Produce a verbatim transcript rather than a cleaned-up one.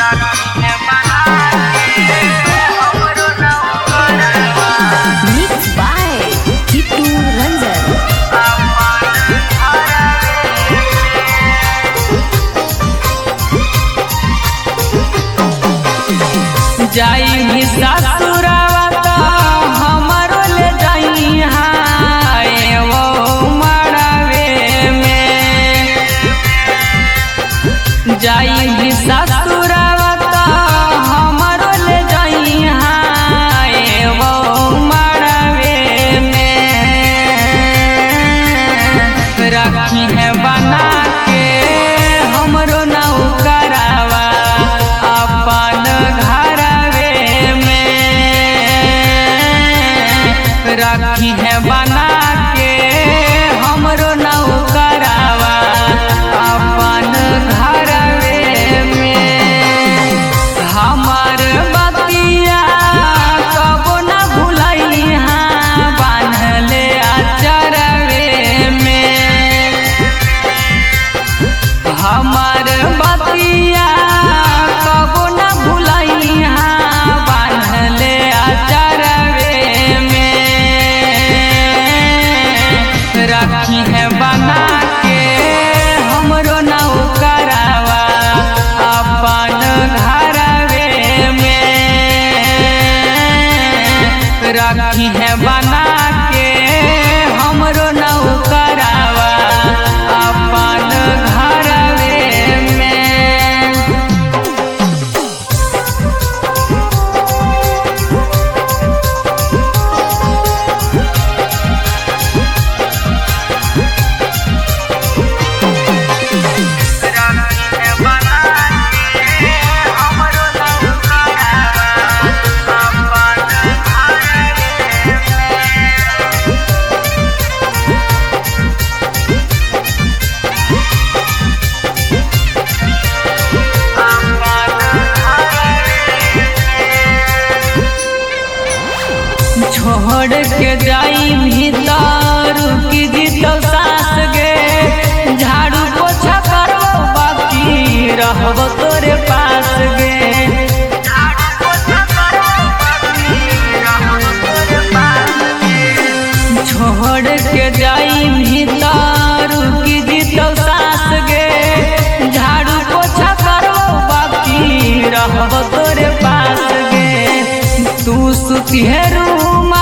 Mixed by Kitu Ranjan. जाई भी ससुरावा तो हमरो ले जाई हाय वो मड़वे में। जाई भी ससुरावा तो हमरो ले जाई हाय वो मड़वे में। राखी है बना के हमरो नौकरावा अपन राखी है बना के हमरो नौकरावा अपन घरवे में। हमर बतिया कबो न भुलाई हाँ बान्हले अचरवे में। हमर बतिया कबो न भुलाई हाँ बान्हले अचरवे में। राखी है बना के हमरो नौकरावा अपन घरवे में। राखी है बना के हमरो नौकरावा अपन घरवे में। छोड़ के जाई भीतर की जीतो सास गे। झाड़ू पोछा करो बाकी रहबो तोरे पास गे। छोड़ के जाई भीतर की जीतो सास गे। झाड़ू पोछा करो बाकी रहबो तोरे पास गे। तू सुती है रूम